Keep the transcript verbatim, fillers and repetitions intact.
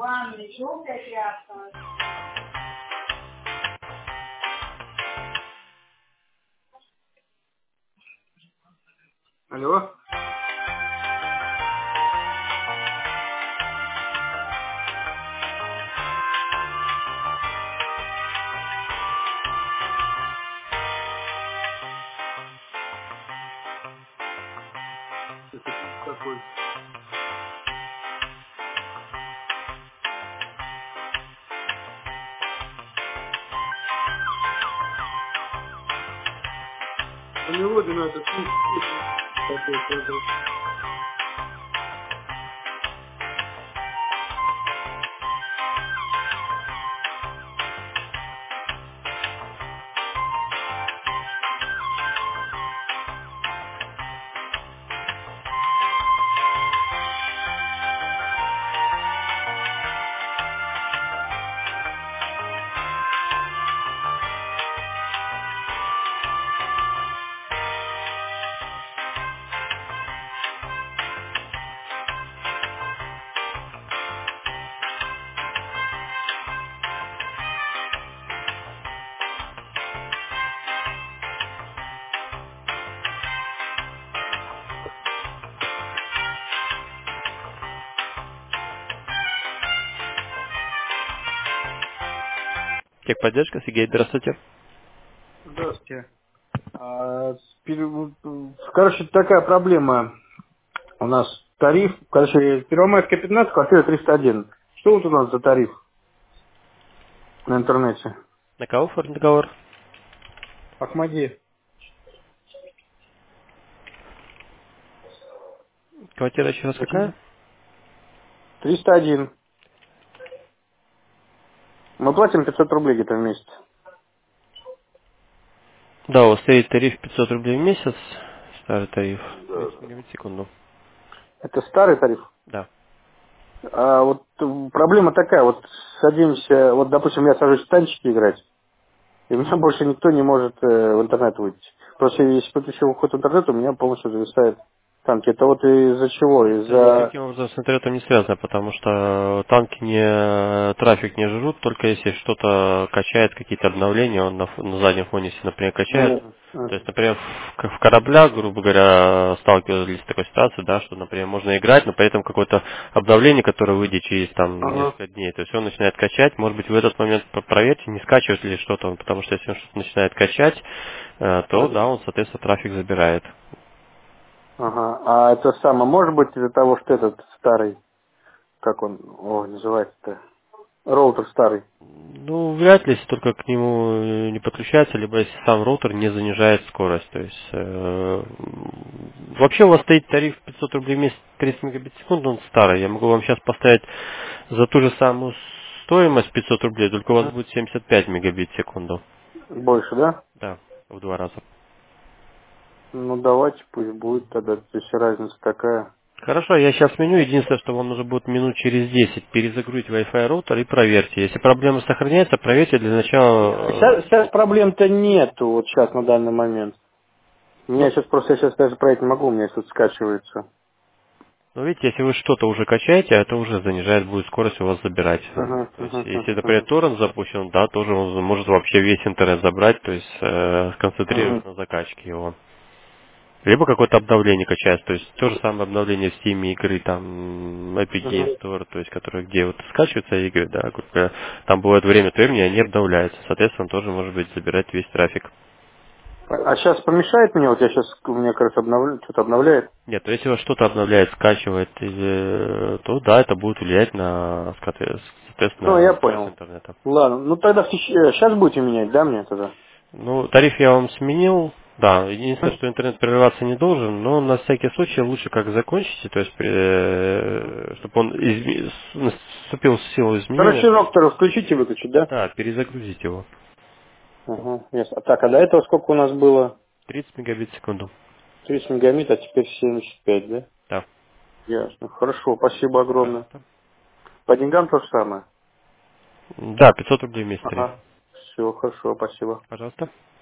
Алло. Это такой. У него надо такой тоже. Техподдержка, Сергей, здравствуйте. Здравствуйте. А, пере- вот, короче, такая проблема. У нас тариф, короче, Первомайская пятнадцать, квартира триста один. Что вот у нас за тариф на интернете? На кого оформлен договор? Ахмади. Квартира еще раз какая? триста один. Мы платим пятьсот рублей где-то в месяц. Да, у вас стоит тариф пятьсот рублей в месяц. Старый тариф. Да. тридцать мегабит в секунду. Это старый тариф. Да. А вот э, проблема такая, вот садимся, вот допустим, я сажусь в танчики играть, и у меня больше никто не может э, в интернет выйти. Просто если подключу уход в интернет, у меня полностью зависает танки. Это вот из-за чего? Это Из-за... никаким образом с интернетом не связано, потому что танки не трафик не жрут, только если что-то качает, какие-то обновления, он на, ф- на заднем фоне, если, например, качает. Ну, э, То есть, например, в, к- в кораблях, грубо говоря, сталкивались с такой ситуацией, да, что, например, можно играть, но при этом какое-то обновление, которое выйдет через там ага. несколько дней, то есть он начинает качать, может быть, в этот момент по- проверьте, не скачивает ли что-то он, потому что если он что-то начинает качать, э, то да, он, соответственно, трафик забирает. Ага. А это самое, может быть из-за того, что этот старый, как он, о, называется-то, роутер старый. Ну, вряд ли, если только к нему э, не подключается, либо если сам роутер не занижает скорость. То есть, э, вообще у вас стоит тариф пятьсот рублей в месяц, тридцать мегабит в секунду, он старый. Я могу вам сейчас поставить за ту же самую стоимость пятьсот рублей, только у вас Мгм. будет семьдесят пять мегабит в секунду. Больше, да? Да, в два раза. Ну давайте, пусть будет тогда, если разница такая. Хорошо, я сейчас сменю. Единственное, что вам нужно будет минут через десять перезагрузить Wi-Fi роутер и проверьте. Если проблема сохраняется, проверьте для начала. Сейчас, сейчас проблем-то нету, вот сейчас на данный момент. У меня Ну, сейчас просто, я сейчас даже проект не могу, у меня тут скачивается. Ну, видите, если вы что-то уже качаете, это уже занижает будет скорость у вас забирать. Ага, То есть, ага, если, ага, например, ага. торрент запущен, да, тоже он может вообще весь интернет забрать, то есть э, сконцентрировать Мгм. на закачке его. Либо какое-то обновление качается, то есть то же самое обновление в Steam игры, там Epic Мгм. Games Store, то есть которые где вот скачиваются игры, да, грубо говоря, там бывает время от времени, они обновляются, соответственно, тоже может быть забирать весь трафик. А сейчас помешает мне, вот я сейчас, у меня, кажется, обновля... что-то обновляет. Нет, то если у вас что-то обновляет, скачивает, или, то да, это будет влиять на, Ну, я соответственно, скорость понял. интернета. Ладно, ну тогда сейчас будете менять, да, мне тогда? Ну, тариф я вам сменил. Да, единственное, что интернет прерываться не должен, но на всякий случай лучше как закончите, то есть, чтобы он изме- с- вступил в силу изменения, Короче, роутер включите, выключить, да? да, перезагрузить его. Ага, ясно. Так, а до этого сколько у нас было? тридцать мегабит в секунду. тридцать мегабит, а теперь семьдесят пять, да? Да, Ясно. Хорошо, спасибо огромное. пожалуйста. По деньгам то же самое? Да, пятьсот рублей в месяц тариф. Ага. Все, хорошо, спасибо. Пожалуйста.